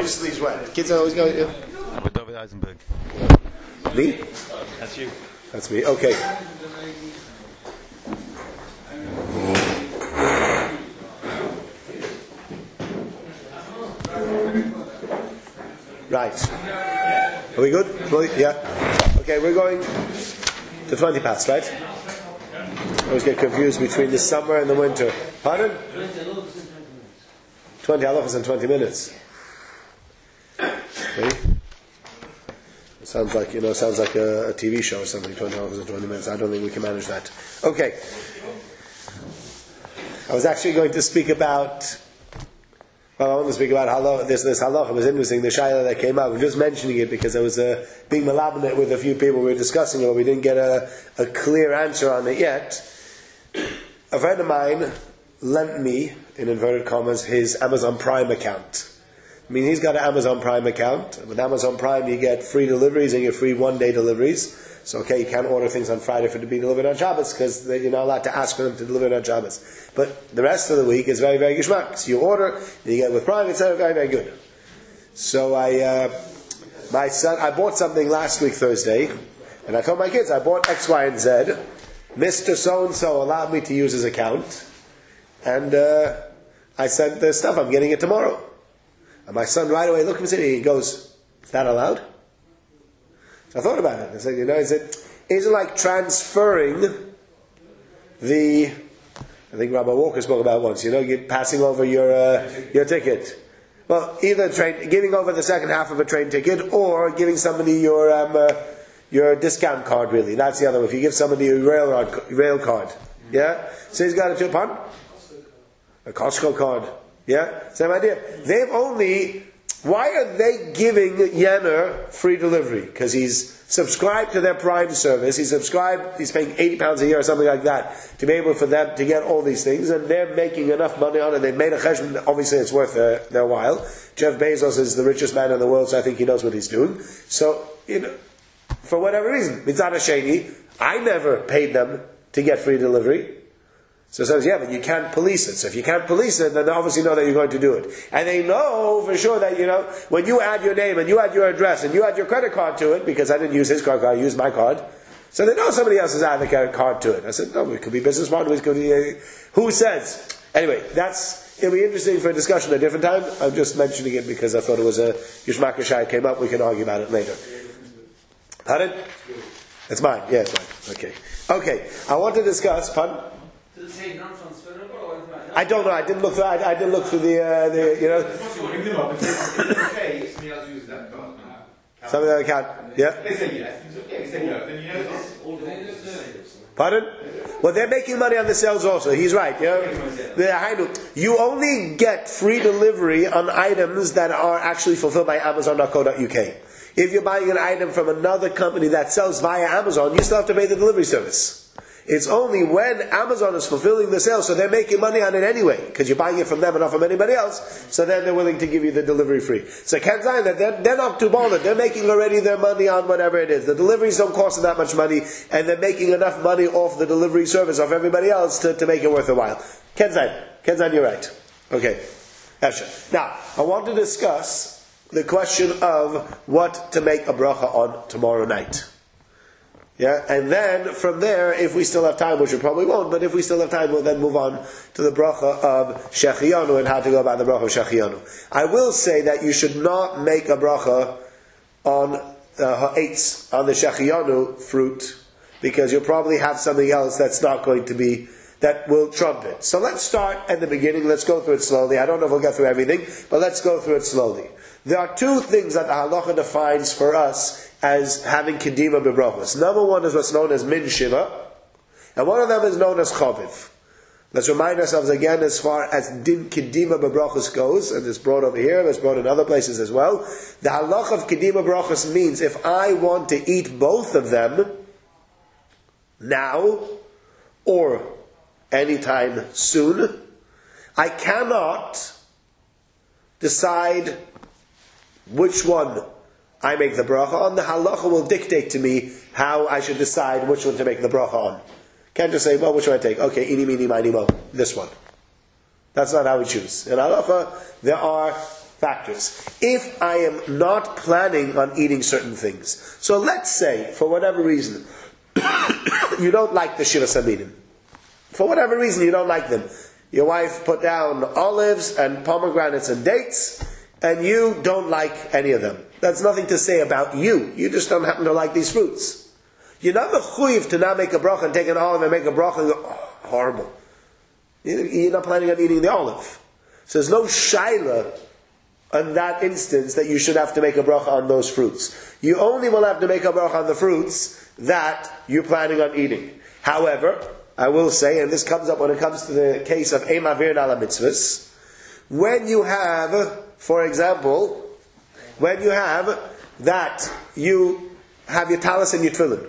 Kids sleeps when? Kids always go. I'm with David Eisenberg. Me? That's you. That's me. Okay. Right. Are we good? Yeah. Okay, we're going to 20 past, right? I always get confused between the summer and the winter. Pardon? 20 halachas in 20 minutes. Okay. It sounds like a TV show or something, 20 halachas in 20 minutes. I don't think we can manage that. Okay. I was actually going to speak about I want to speak about this halacha. It was interesting, the shayla that came up. I'm just mentioning it because I was being malabnit with a few people. We were discussing it, but we didn't get a clear answer on it yet. A friend of mine lent me, in inverted commas, his Amazon Prime account. I mean, he's got an Amazon Prime account. With Amazon Prime, you get free deliveries and you get free one-day deliveries. So, okay, you can't order things on Friday for it to be delivered on Shabbos because you're not allowed to ask for them to deliver it on Shabbos. But the rest of the week is very, very geschmack. So you order, and you get with Prime, it's very, very good. So my son, I bought something last week Thursday, and I told my kids, I bought X, Y, and Z. Mr. So-and-so allowed me to use his account, and I sent the stuff, I'm getting it tomorrow. And my son right away looked at me and he goes, is that allowed? So I thought about it. I said, is it like transferring I think Rabbi Walker spoke about it once, you're passing over your ticket. Well, either giving over the second half of a train ticket or giving somebody your discount card, really. That's the other one. If you give somebody a rail card. Yeah? So he's got a Costco card. Yeah? Same idea. Why are they giving Yenner free delivery? Because he's subscribed to their Prime service. He's paying £80 a year or something like that to be able for them to get all these things, and they're making enough money on it. They've made a cheshbon. Obviously, it's worth their while. Jeff Bezos is the richest man in the world, so I think he knows what he's doing. So, for whatever reason, Mitzad Hasheni, I never paid them to get free delivery. So it says, yeah, but you can't police it. So if you can't police it, then they obviously know that you're going to do it. And they know for sure that, when you add your name and you add your address and you add your credit card to it, because I didn't use his card, I used my card. So they know somebody else has added the card to it. I said, no, it could be business model, it could be, who says? Anyway, it'll be interesting for a discussion at a different time. I'm just mentioning it because I thought it was a Yishmak Shai came up, we can argue about it later. Pardon? It's mine, yeah, it's mine. Okay, I want to discuss, pardon? I don't know. I didn't look through the Something that I can't. Yeah. Pardon? Well, they're making money on the sales also. He's right. You only get free delivery on items that are actually fulfilled by Amazon.co.uk. If you're buying an item from another company that sells via Amazon, you still have to pay the delivery service. It's only when Amazon is fulfilling the sale, so they're making money on it anyway, because you're buying it from them and not from anybody else, so then they're willing to give you the delivery free. So can't say that they're not too bothered. They're making already their money on whatever it is. The deliveries don't cost them that much money, and they're making enough money off the delivery service of everybody else to make it worth a while. Ken, you're right. Okay. Now, I want to discuss the question of what to make a bracha on tomorrow night. Yeah, and then from there, if we still have time, which we probably won't, but if we still have time, we'll then move on to the bracha of Shechianu and how to go about the bracha of Shechianu. I will say that you should not make a bracha on ha'etz, on the Shechianu fruit, because you'll probably have something else that's not going to be, that will trump it. So let's start at the beginning, let's go through it slowly. I don't know if we'll get through everything, but let's go through it slowly. There are two things that the halacha defines for us as having kedima bebrachos. Number one is what's known as min shiva, and one of them is known as chaviv. Let's remind ourselves again as far as din kedima bebrachos goes, and it's brought over here, it's brought in other places as well. The halacha of kedima bebrachos means if I want to eat both of them now or anytime soon, I cannot decide which one I make the bracha on. The halacha will dictate to me how I should decide which one to make the bracha on. Can't just say, well, which one I take? Okay, mini, mo, this one. That's not how we choose. In halacha, there are factors. If I am not planning on eating certain things, so let's say, for whatever reason, you don't like the Shiva Saminim. For whatever reason, you don't like them. Your wife put down olives and pomegranates and dates, and you don't like any of them. That's nothing to say about you. You just don't happen to like these fruits. You're not mechuyev to not make a bracha and take an olive and make a bracha and go, oh, horrible. You're not planning on eating the olive. So there's no shaila in that instance that you should have to make a bracha on those fruits. You only will have to make a bracha on the fruits that you're planning on eating. However, I will say, and this comes up when it comes to the case of Eim Avir Ala Mitzvahs, when you have, for example, when you have that you have your talis and your tefillin,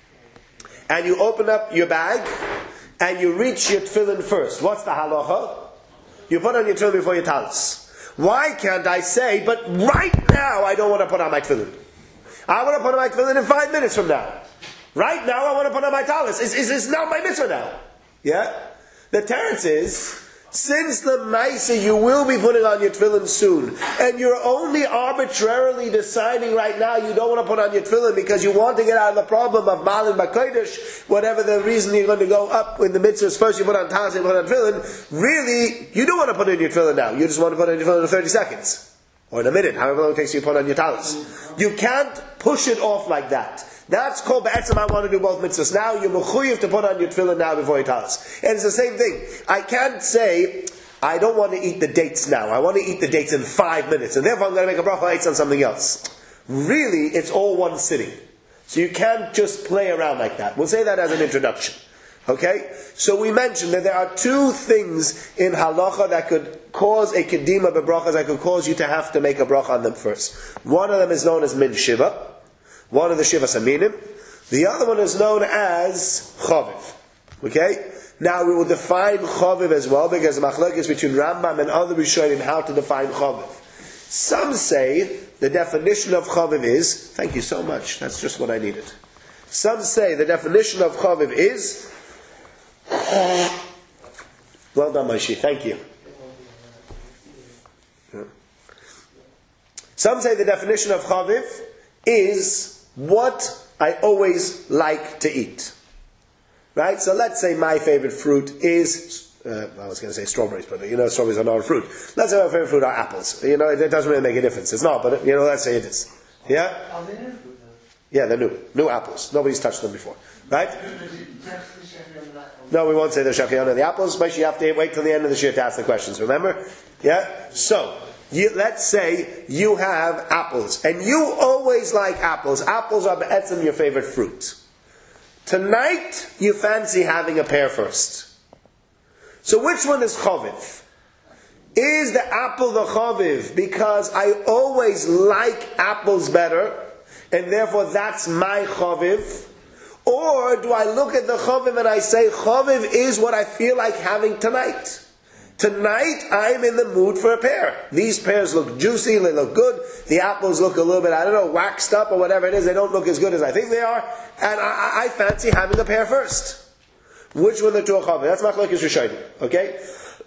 and you open up your bag, and you reach your tefillin first. What's the halacha? You put on your tefillin before your talis. Why can't I say, but right now I don't want to put on my tefillin. I want to put on my tefillin in 5 minutes from now. Right now I want to put on my talis. Is this now my mitzvah now? Yeah? The teretz is, since the Maisa you will be putting on your tefillin soon, and you're only arbitrarily deciding right now you don't want to put on your tefillin because you want to get out of the problem of Malin B'Kodesh, whatever the reason you're going to go up in the mitzvahs, first you put on talis and you put on tefillin, really, you don't want to put in your tefillin now. You just want to put on your tefillin in 30 seconds. Or in a minute, however long it takes you to put on your talis. You can't push it off like that. That's called Ba'etzim, I want to do both mitzvahs now. You're mechuyev to put on your tefillin now before your talis. And it's the same thing. I can't say, I don't want to eat the dates now. I want to eat the dates in 5 minutes. And therefore I'm going to make a bracha on something else. Really, it's all one sitting. So you can't just play around like that. We'll say that as an introduction. Okay? So we mentioned that there are two things in halacha that could cause a kedima bebrachas, that could cause you to have to make a bracha on them first. One of them is known as min shiva. One of the Shiva Saminim. The other one is known as Chaviv. Okay? Now we will define Chaviv as well, because the machlok is between Rambam and other Rishonim how to define Chaviv. Some say the definition of Chaviv is, thank you so much, that's just what I needed. Some say the definition of Chaviv is, well done Moshe, thank you. Some say the definition of Chaviv is what I always like to eat. Right? So let's say my favorite fruit is, I was going to say strawberries, but strawberries are not a fruit. Let's say my favorite fruit are apples. It doesn't really make a difference. It's not, but let's say it is. Yeah? Are they new fruit though? Yeah, they're new. New apples. Nobody's touched them before. Right? No, we won't say the shakiyana of the apples, but you have to wait till the end of the shir to ask the questions, remember? Yeah? So, let's say you have apples, and you always like apples. Apples are be'etzim your favorite fruit. Tonight, you fancy having a pear first. So which one is chaviv? Is the apple the chaviv because I always like apples better, and therefore that's my chaviv? Or do I look at the chaviv and I say, chaviv is what I feel like having tonight? Tonight, I'm in the mood for a pear. These pears look juicy, they look good. The apples look a little bit, waxed up or whatever it is. They don't look as good as I think they are. And I fancy having a pear first. Which one the two are chaviv? That's machlokes Rishonim. Okay?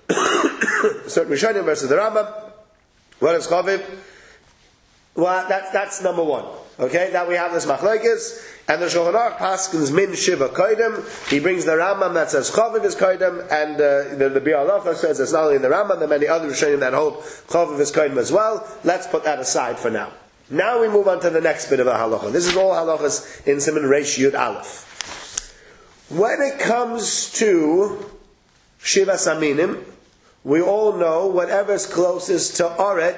So Rishonim versus the Rambam. What is chaviv? Well, that's number one. Okay? Now we have this machlokes. And the Shulchan Aruch paskins min shiva koidem. He brings the Rambam that says chaviv is koidem, and the Biur Halacha says it's not only in the Rambam, there are many other Rishonim that hold chaviv is koidem as well. Let's put that aside for now. Now we move on to the next bit of the halacha. This is all halachas in Siman Reish Yud Aleph. When it comes to Shiva Saminim, we all know whatever's closest to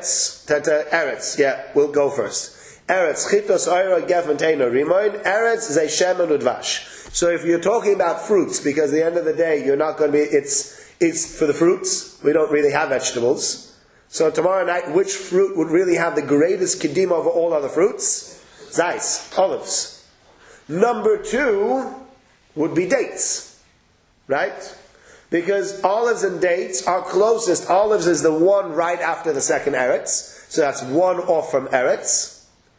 Eretz, we'll go first. Eretz, chitos, oira, gefen, teino, rimoin. Eretz, zay shemen, udvash. So if you're talking about fruits, because at the end of the day, you're not going to be, it's for the fruits. We don't really have vegetables. So tomorrow night, which fruit would really have the greatest kedima over all other fruits? Zais, olives. Number 2 would be dates. Right? Because olives and dates are closest. Olives is the one right after the second Eretz. So that's one off from Eretz.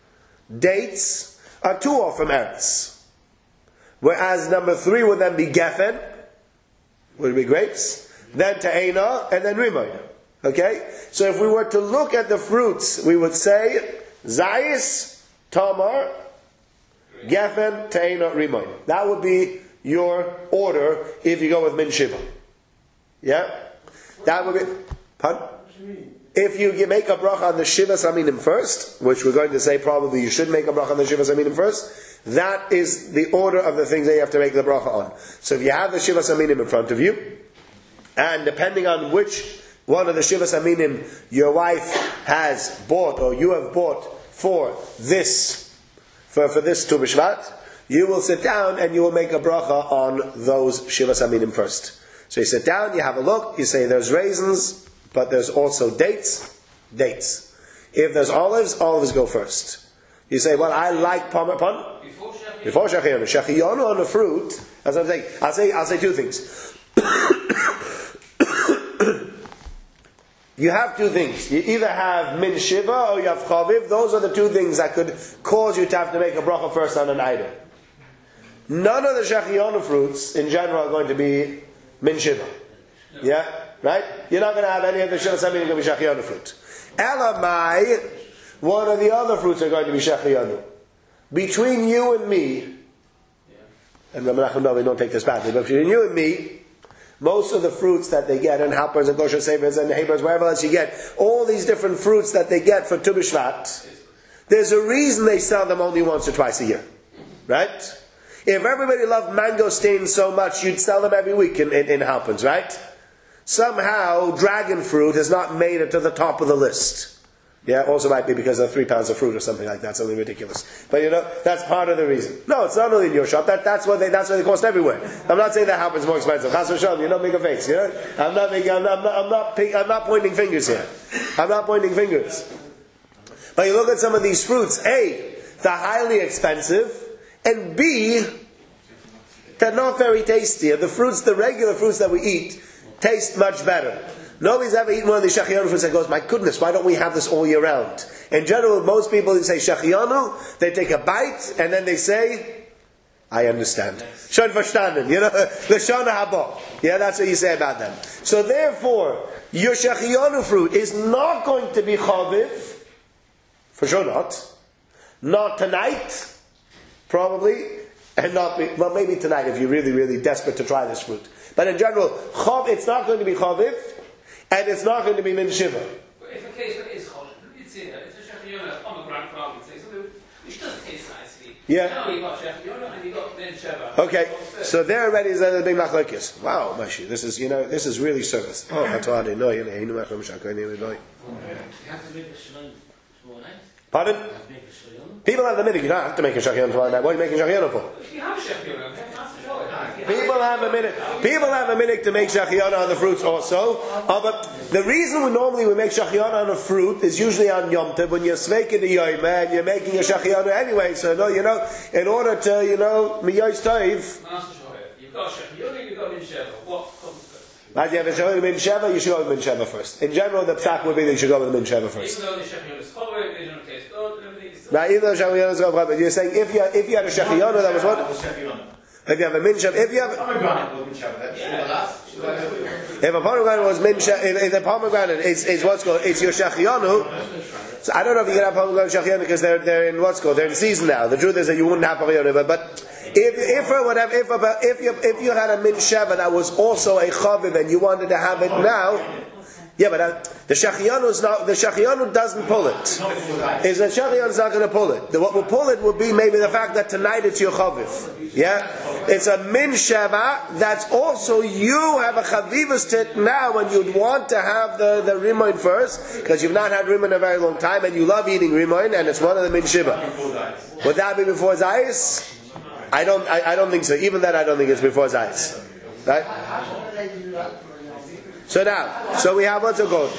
Dates are 2 off from Eretz. Whereas number 3 would then be Gefen, would be grapes, then Te'ena, and then Rimoin. Okay? So if we were to look at the fruits, we would say Zayis, Tamar, Geffen, Teina, Rimon. That would be your order if you go with Min Shiva. Yeah? That would be... Pardon? If you make a bracha on the Shivas Aminim first, which we're going to say probably you should make a bracha on the Shivas Aminim first, that is the order of the things that you have to make the bracha on. So if you have the Shivas Aminim in front of you, and depending on which one of the Shivas Aminim your wife has bought or you have bought for this Tu B'Shvat, you will sit down and you will make a bracha on those Shivas Aminim first. So you sit down, you have a look, you say there's raisins, but there's also dates. If there's olives go first. You say, well, I like Before Shachiyonu. Shachiyonu on the fruit, as I'm saying, I'll say two things. You have two things. You either have Min Shiva or you have Chaviv. Those are the two things that could cause you to have to make a bracha first on an item. None of the Shachiyonu fruits, in general, are going to be Min Shiva. Yeah? Right? You're not going to have any of the Shivas Aminim going to be Shachiyonu fruit. Elamai, one of the other fruits are going to be Shachiyonu. Between you and me, and Menachem Novi don't take this badly, but between you and me, most of the fruits that they get, and Halpers and Kosher Savers and Hebers, wherever else you get, all these different fruits that they get for Tu B'Shvat, there's a reason they sell them only once or twice a year. Right? If everybody loved mangosteen so much, you'd sell them every week in Halpers, right? Somehow, dragon fruit has not made it to the top of the list. Yeah, also might be because of 3 pounds of fruit or something like that, something ridiculous. But that's part of the reason. No, it's not only in your shop. That's what they cost everywhere. I'm not saying that happens more expensive. Chas v'shalom, you don't make a face. I'm not pointing fingers here. I'm not pointing fingers. But you look at some of these fruits. A, they're highly expensive, and B, they're not very tasty. The regular fruits that we eat taste much better. Nobody's ever eaten one of these Shachiyanu fruits that goes, my goodness, why don't we have this all year round? In general, most people who say Shachiyanu, they take a bite and then they say, I understand. Schon verstanden, L'shana haba. Yeah, that's what you say about them. So therefore, your Shachiyanu fruit is not going to be Chaviv, for sure not. Not tonight, probably, and well, maybe tonight if you're really, really desperate to try this fruit. But in general, it's not going to be Chaviv, and it's not going to be Min Shiva. If a case is Chaviv, it's a Shachiyonu on the ground farm, which doesn't taste nicely. Yeah. Now you got Shachiyonu and you got Min Shiva. Okay, so there already is a big machlokes. Wow, Mashi, this is really service. Oh, that's all I didn't know. You have to make a shleim tomorrow night. Pardon? People have the minute. You don't have to make a Shachiyonu tomorrow night. What are you making Shachiyonu for? If you have a Shachiyonu, People have a minute to make Shachiyanu on the fruits also. But the reason we normally make Shachiyanu on a fruit is usually on Yom Tov when you're sveking the Yom and you're making a Shachiyanu anyway. So in order to Miyosh Toiv. You've got Shachiyanu, you've got Min Sheva. What comes first? As you have a Shachiyanu Min Sheva, you should go with Min Sheva first. In general, the psak would be that you should go with Min Sheva first. Even though the Shachiyanu is Chaviv, they don't taste good, everything is. Right, even though Shachiyanu is Chaviv, you're saying if you had a Shachiyanu, that was what? If you have a Min Sheva, if a pomegranate was Min Sheva, if the pomegranate is what's called, it's your Shachiyanu. So I don't know if you can have pomegranate Shachiyanu because they're in what's called, they're in season now. The truth is that you wouldn't have pomegranate, but if you had a Min Sheva that was also a Chaviv and you wanted to have it now, yeah, but the Shachiyanu doesn't pull it. Is the Shachiyanu not going to pull it? What will pull it will be maybe the fact that tonight it's your Chaviv. Yeah? It's a Min Sheva that's also you have a Chavivus tit now when you'd want to have the Rimoin first, because you've not had Rimoin in a very long time and you love eating Rimoin and it's one of the Min Sheva. Would that be before Zayis? I don't think so. Even that I don't think it's before Zayis. Right? So we have what's it called?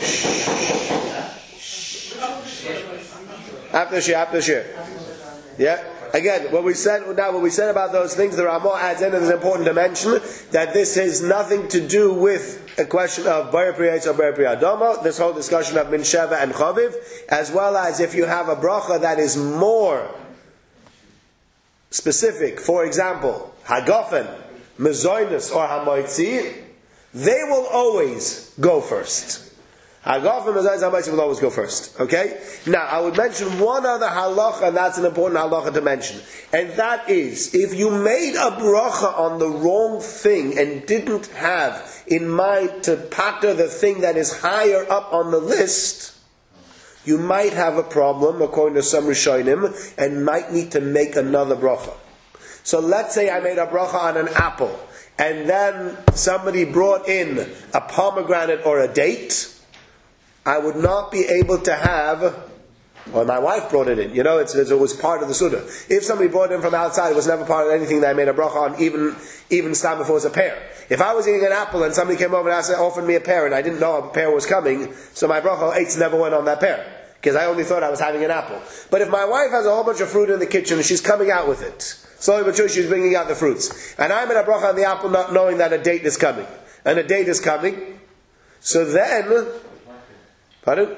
After shir. Yeah? Again, what we said about those things, the Ramah adds in, and it's important to mention, that this has nothing to do with a question of Bar Priyatz or Bar Priyadama, this whole discussion of Min Sheva and Chaviv, as well as if you have a bracha that is more specific, for example, Hagafen, Mezoinus, or Hamoitzi, they will always go first. Hagafim Mezayis HaMaisa will always go first. Okay? Now, I would mention one other halacha, and that's an important halacha to mention. And that is, if you made a bracha on the wrong thing and didn't have in mind to pater the thing that is higher up on the list, you might have a problem, according to some Rishonim, and might need to make another bracha. So let's say I made a bracha on an apple, and then somebody brought in a pomegranate or a date. I would not be able to have, well, my wife brought it in. It was part of the Suda. If somebody brought it in from outside, it was never part of anything that I made a bracha on, even time before it was a pear. If I was eating an apple and somebody came over and offered me a pear and I didn't know a pear was coming, so my bracha eitz never went on that pear, because I only thought I was having an apple. But if my wife has a whole bunch of fruit in the kitchen and she's coming out with it, slowly but surely she's bringing out the fruits, and I made a bracha on the apple not knowing that a date is coming, and a date is coming, so then... Pardon?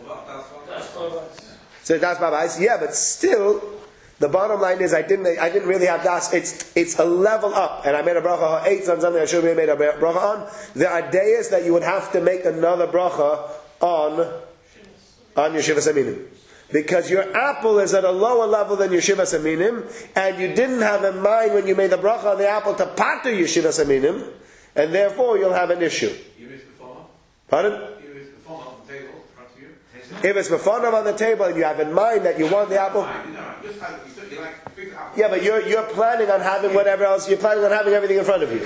So that's Babais. Yeah, but still, the bottom line is I didn't really have das. It's a level up, and I made a bracha on something I should have made a bracha on. There are days that you would have to make another bracha on Yeshivas Aminim, because your apple is at a lower level than Yeshivas Aminim, and you didn't have in mind when you made the bracha on the apple to pater Yeshivas Aminim, and therefore you'll have an issue. Pardon? If it's before on the table and you have in mind that you want the apple, yeah, but you're planning on having whatever else. You're planning on having everything in front of you.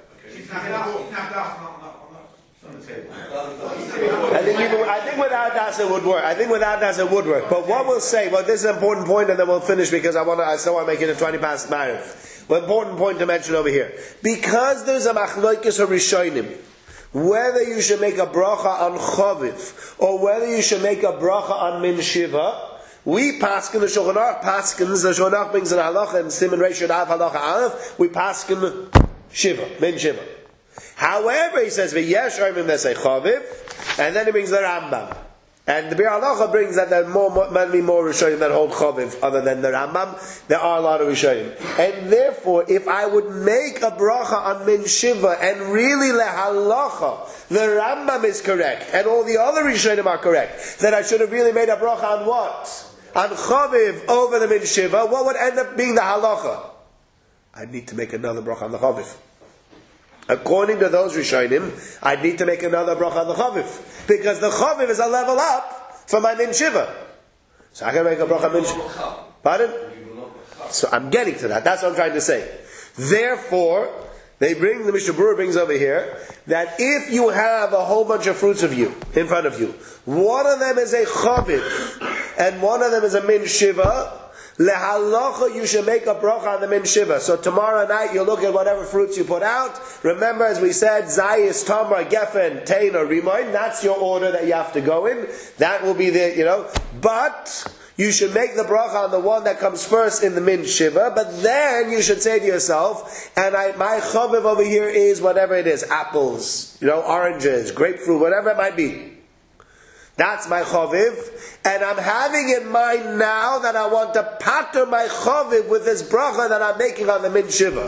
I think without das it would work. But what we'll say, well, this is an important point, and then we'll finish because I still want to make it a 20 past Ma'ariv. But important point to mention over here, because there's a machlokes of Rishonim, whether you should make a bracha on chaviv or whether you should make a bracha on min shiva, we paskin the Shulchan Aruch paskins. The Shulchan Aruch brings an halacha and Siman Reish Yud Aleph halacha Aleph. We paskin shiva, min shiva. However, he says v'yesh oimim that say chaviv, and then he brings the Rambam. And the Bir Halacha brings that there are many more Rishonim that hold Chaviv other than the Rambam. There are a lot of Rishonim. And therefore, if I would make a bracha on Min Shiva and really lehalacha, the Rambam is correct, and all the other Rishonim are correct, then I should have really made a bracha on what? On Chaviv over the Min Shiva. What would end up being the halacha? I'd need to make another bracha on the Chaviv. According to those Rishonim, I need to make another bracha on the Chaviv, because the Chaviv is a level up from my Min Shiva. So I can make a bracha on Min Shiva. Pardon? So I'm getting to that. That's what I'm trying to say. Therefore, the Mishnah Berurah brings over here, that if you have a whole bunch of fruits in front of you, one of them is a Chaviv, and one of them is a Min Shiva, lehalacha, you should make a bracha on the Min Shiva. So tomorrow night you look at whatever fruits you put out. Remember, as we said, Zayis, Tamar, Geffen, Tein, or Rimoin. That's your order that you have to go in. That will be the, But you should make the bracha on the one that comes first in the Min Shiva. But then you should say to yourself, and my chaviv over here is whatever it is, apples, oranges, grapefruit, whatever it might be. That's my chaviv, and I'm having in mind now that I want to pater my chaviv with this bracha that I'm making on the Min Shiva.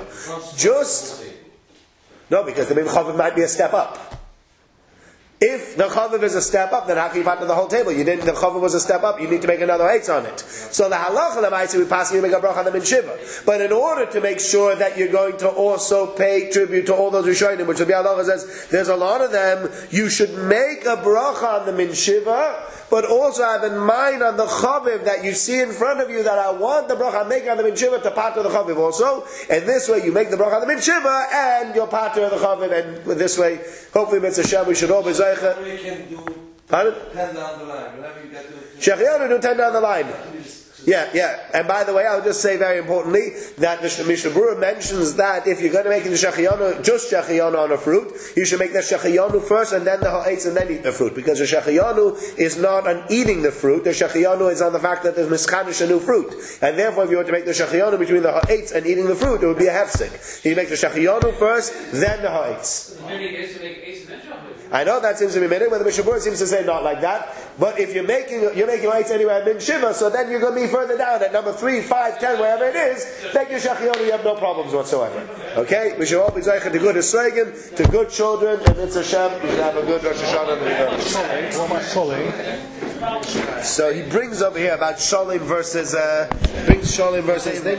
No, because the Min Chaviv might be a step up. If the chaviv is a step up, then how can you pater the whole table? The chaviv was a step up, you need to make another eitz on it. So the halacha l'maaseh, we pass you make a bracha on the Min Shiva. But in order to make sure that you're going to also pay tribute to all those Rishonim, which the halacha says, there's a lot of them, you should make a bracha on the Min Shiva, but also have in mind on the chaviv that you see in front of you that I want the bracha I'm making on the Min Shiva to pater the chaviv also. And this way you make the bracha on the Min Shiva and you'll pater the chaviv, and this way, hopefully, Mitzvah Shem, we should all be zeicha. We can do 10 down the line. Whenever you get to Shechianu do 10 down the line. Yeah. And by the way, I'll just say very importantly that the Mishnah Berurah mentions that if you're going to make the shechianu, just shechianu on a fruit, you should make the shechianu first and then the ha'etz and then eat the fruit. Because the shechianu is not on eating the fruit, the shechianu is on the fact that there's miskanish a new fruit. And therefore, if you were to make the shechianu between the ha'etz and eating the fruit, it would be a hefsek. You make the shechianu first, then the ha'etz. Many days to make eitz and then shechianu. I know that seems to be minhag, but the Mishnah Berurah seems to say not like that. But if you're making lights anyway at Min Shiva, so then you're going to be further down at number 3, 5, 10, wherever it is. Make your Shachionu, you have no problems whatsoever. Okay? We should all be zeicha to good Esrogim, to good children, and it's Hashem. You should have a good Rosh Hashanah. So he brings over here about Sholem versus